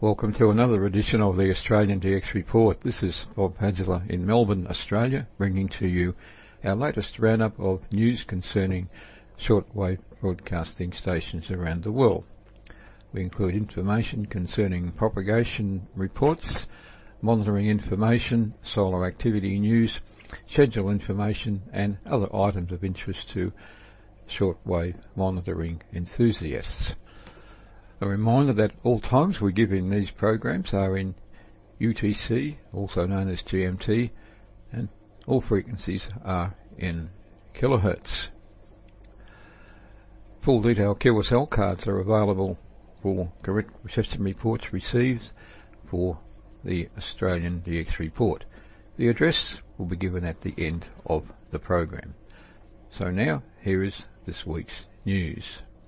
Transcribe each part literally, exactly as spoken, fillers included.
Welcome to another edition of the Australian D X Report. This is Bob Padula in Melbourne, Australia, bringing to you our latest roundup of news concerning shortwave broadcasting stations around the world. We include information concerning propagation reports, monitoring information, solar activity news, schedule information and other items of interest to shortwave monitoring enthusiasts. A reminder that all times we give in these programs are in U T C, also known as G M T, and all frequencies are in kilohertz. Full detailed Q S L cards are available for correct reception reports received for the Australian D X Report. The address will be given at the end of the program. So now, here is this week's news.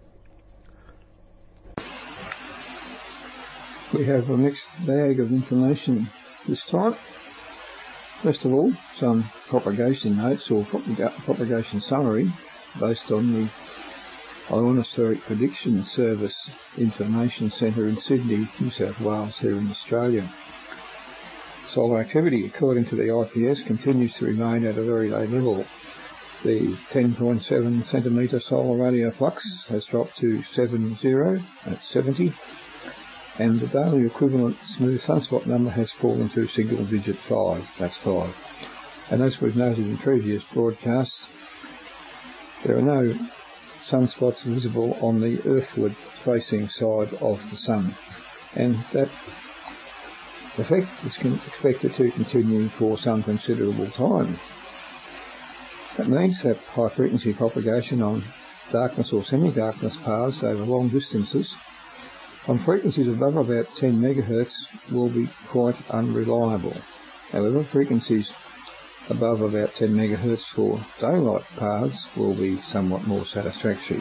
We have a mixed bag of information this time. First of all, some propagation notes or propagation summary based on the Ionospheric Prediction Service Information Centre in Sydney, New South Wales, here in Australia. Solar activity, according to the I P S, continues to remain at a very low level. The ten point seven centimetre solar radio flux has dropped to seventy at seventy. And the daily equivalent smooth sunspot number has fallen to single digit five, that's five. And as we've noted in previous broadcasts, there are no sunspots visible on the earthward facing side of the sun. And that effect is expected to continue for some considerable time. That means that high frequency propagation on darkness or semi-darkness paths over long distances on frequencies above about ten megahertz will be quite unreliable. However, frequencies above about ten megahertz for daylight paths will be somewhat more satisfactory.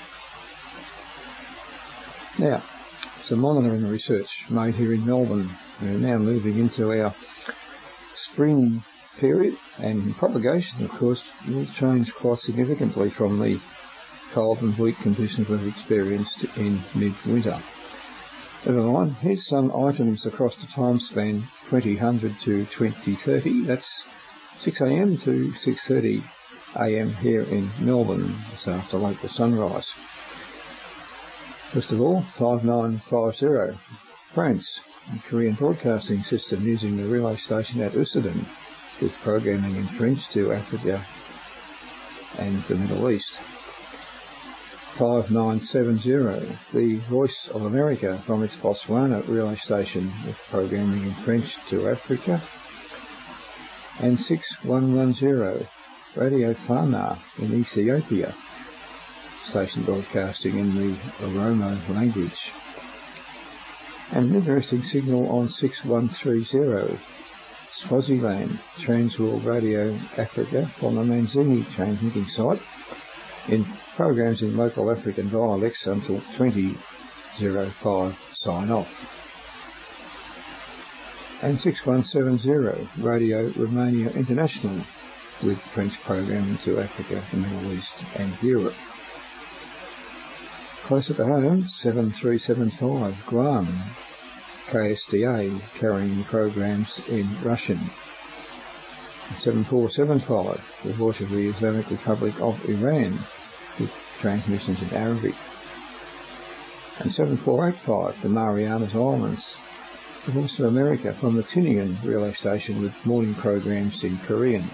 Now, some monitoring research made here in Melbourne. We're now moving into our spring period, and propagation, of course, will change quite significantly from the cold and bleak conditions we've experienced in mid-winter. Never mind, here's some items across the time span twenty hundred to twenty thirty. That's six a m to six thirty a m here in Melbourne, just after local sunrise. First of all, five nine five zero, France, a Korean broadcasting system using the relay station at Usedom, with programming in French to Africa and the Middle East. five nine seven zero, the Voice of America from its Botswana relay station with programming in French to Africa. And six one one zero, Radio Fana in Ethiopia, station broadcasting in the Oromo language. And an interesting signal on six one three zero, Swaziland, Transworld Radio Africa from the Manzini transmitting site, in programs in local African dialects until twenty oh five sign off. And six one seven zero, Radio Romania International, with French programming to Africa, the Middle East and Europe. Closer to home, seven three seven five, Guam, K S D A, carrying programs in Russian. seven four seven five, the Voice of the Islamic Republic of Iran, with transmissions in Arabic. And seven four eight five, the Marianas Islands, the Voice of America from the Tinian relay station with morning programs in Korean.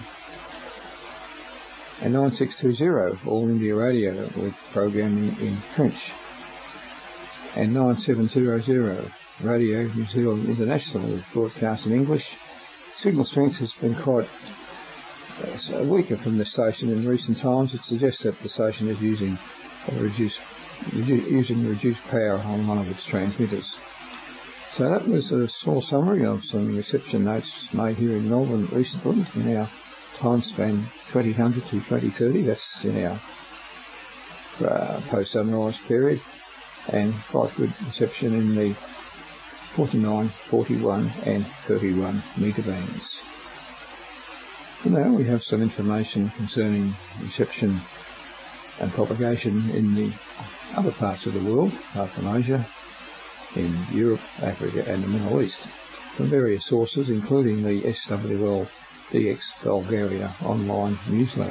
And nine six two zero, All India Radio, with programming in French. And nine seven zero zero, Radio New Zealand International, with broadcast in English. Signal strength has been quite uh, weaker from the station in recent times. It suggests that the station is using a reduced, redu- using reduced power on one of its transmitters. So that was a small summary of some reception notes made here in Melbourne recently in our time span twenty hundred to twenty thirty. That's in our uh, post-sunrise period, and quite good reception in the forty-nine, forty-one and thirty-one metre bands. So now we have some information concerning reception and propagation in the other parts of the world, apart from Asia, in Europe, Africa and the Middle East from various sources, including the S W L D X Bulgaria online newsletter.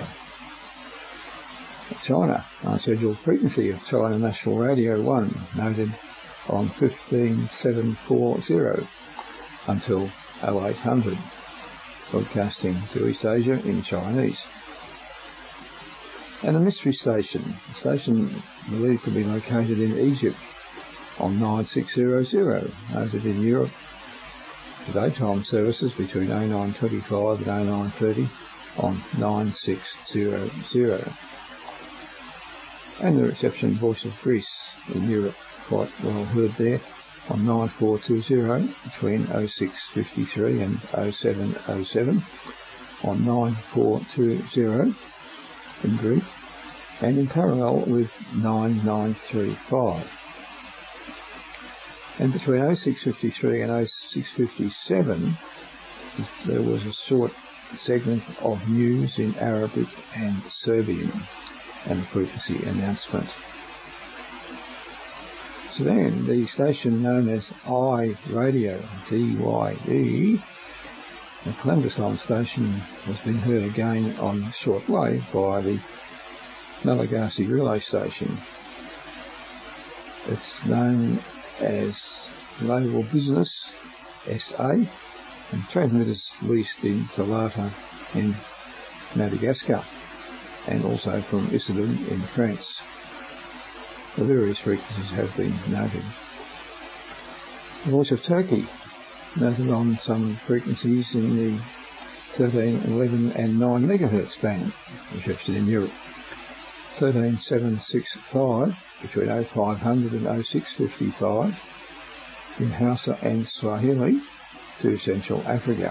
China, unscheduled frequency of China National Radio one noted on fifteen seven forty until oh eight hundred, broadcasting to East Asia in Chinese. And a mystery station, a station believed to be located in Egypt on nine six hundred, noted in Europe. Daytime services between oh nine twenty-five and oh nine thirty on nine six hundred. And the reception Voice of Greece in Europe, quite well heard there, on nine four two zero between oh six fifty-three and oh seven oh seven, on nine four two zero in Greek, and in parallel with nine nine three five. And between oh six fifty-three and oh six fifty-seven, there was a short segment of news in Arabic and Serbian, and a frequency announcement. So then, the station known as iRadio, D Y E, a clandestine station, has been heard again on shortwave by the Malagasy relay station. It's known as Naval Business S A, and transmitters leased in Talata in Madagascar, and also from Issoudun in France. The various frequencies have been noted. The Voice of Turkey, noted on some frequencies in the thirteen, eleven and nine megahertz band, reception in Europe. thirteen seven sixty-five between oh five hundred and oh six fifty-five in Hausa and Swahili to Central Africa.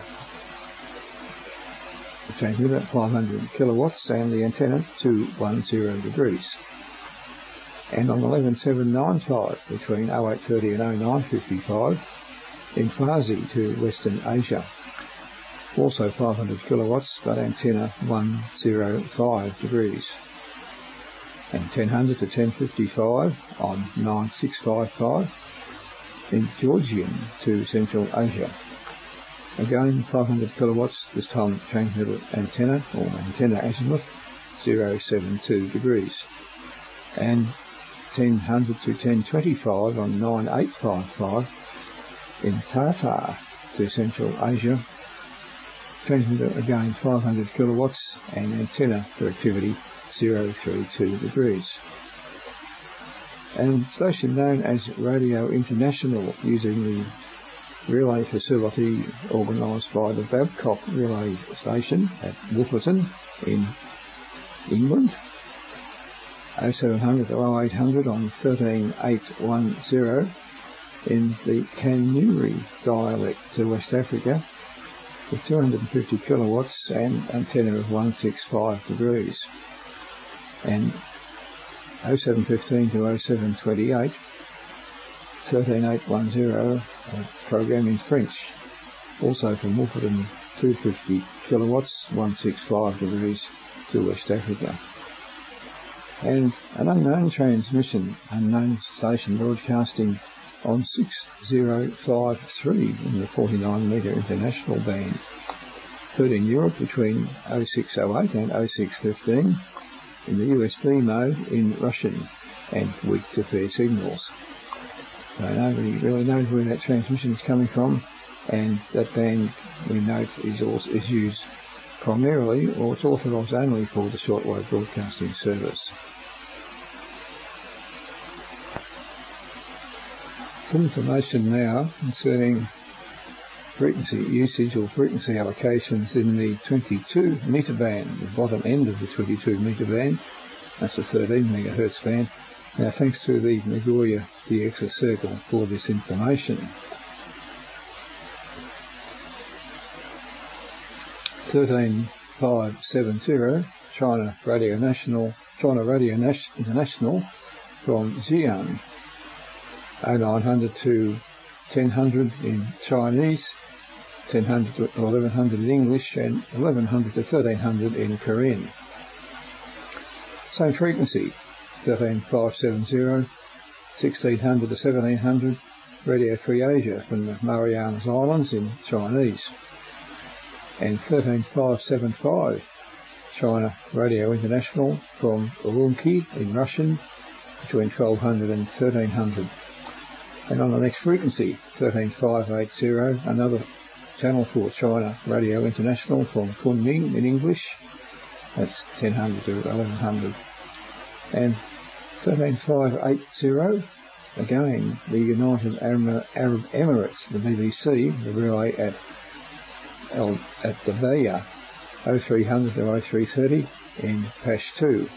The transmitter five hundred kilowatts and the antenna two ten degrees. And on eleven seven ninety-five between oh eight thirty and oh nine fifty-five in Farsi to Western Asia. Also five hundred kilowatts but antenna one oh five degrees. And ten hundred to ten fifty-five on nine six five five in Georgian to Central Asia. Again five hundred kilowatts, this time transmitter antenna or antenna azimuth zero seven two degrees. And ten hundred to ten twenty-five on nine eight five five in Tatar to Central Asia. Transmitter again five hundred kilowatts and antenna directivity zero three two degrees. And station known as Radio International, using the relay facility organised by the Babcock Relay Station at Wolferton in England. oh seven hundred to oh eight hundred on thirteen eight ten in the Kanuri dialect to West Africa with two hundred fifty kilowatts and antenna of one sixty-five degrees. And oh seven fifteen to oh seven twenty-eight, thirteen eight ten, a program in French, also from Wolferton, two hundred fifty kilowatts, one sixty-five degrees to West Africa. And an unknown transmission, unknown station broadcasting on six oh five three in the forty-nine metre international band, heard in Europe between oh six oh eight and oh six fifteen, in the U S B mode in Russian and weak to fair signals. So nobody really knows where that transmission is coming from, and that band, we note, is, also, is used primarily, or it's authorised only for the shortwave broadcasting service. Some information now concerning frequency usage or frequency allocations in the twenty-two metre band, the bottom end of the twenty-two metre band. That's the thirteen megahertz band. Now, thanks to the Nagoya D X Circle for this information. thirteen five seventy, China Radio National, China Radio Nas- International from Xi'an, oh nine hundred to ten hundred in Chinese, ten hundred to eleven hundred in English, and eleven hundred to thirteen hundred in Korean. Same frequency, thirteen five seventy, sixteen hundred to seventeen hundred, Radio Free Asia from the Marianas Islands in Chinese, and thirteen five seventy-five China Radio International from Urumqi in Russian between twelve hundred and thirteen hundred. And on the next frequency, thirteen five eighty, another channel for China Radio International from Kunming in English, that's ten hundred to eleven hundred. And thirteen five eighty, again, the United Arab Emirates, the B B C, the relay at El, at the Via, oh three hundred to oh three thirty in Pashto.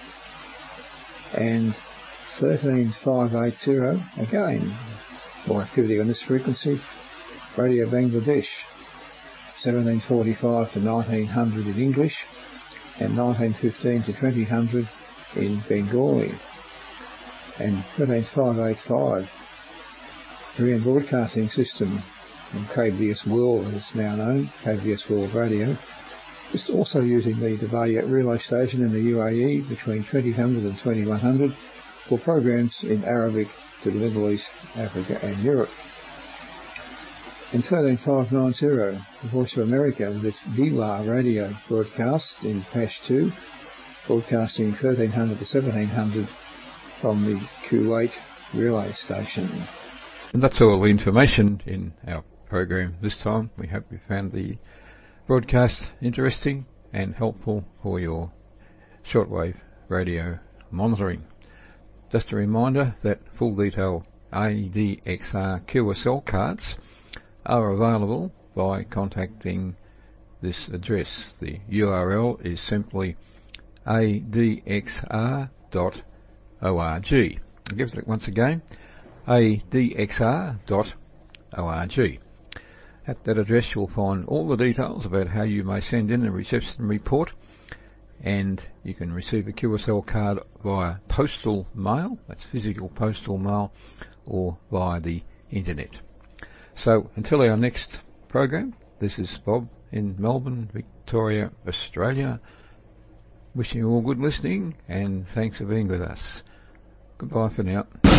And thirteen five eighty, again, more activity on this frequency, Radio Bangladesh, seventeen forty-five to nineteen hundred in English, and nineteen fifteen to twenty hundred in Bengali. And thirteen five eighty-five, Korean Broadcasting System, and K B S World as it's now known, K B S World Radio, just also using the Devaya relay station in the U A E between twenty hundred and twenty-one hundred for programs in Arabic to the Middle East, Africa and Europe. In thirteen five ninety, the Voice of America with its Diwa radio broadcast in Pashto, broadcasting thirteen hundred to seventeen hundred from the Kuwait relay station. And that's all the information in our program this time. We hope you found the broadcast interesting and helpful for your shortwave radio monitoring. Just a reminder that full detail A D X R Q S L cards are available by contacting this address. The U R L is simply A D X R dot org. I'll give it once again, A D X R dot org. At that address you'll find all the details about how you may send in a reception report, and you can receive a Q S L card via postal mail, that's physical postal mail, or via the internet. So until our next program, this is Bob in Melbourne, Victoria, Australia, wishing you all good listening and thanks for being with us. Goodbye for now.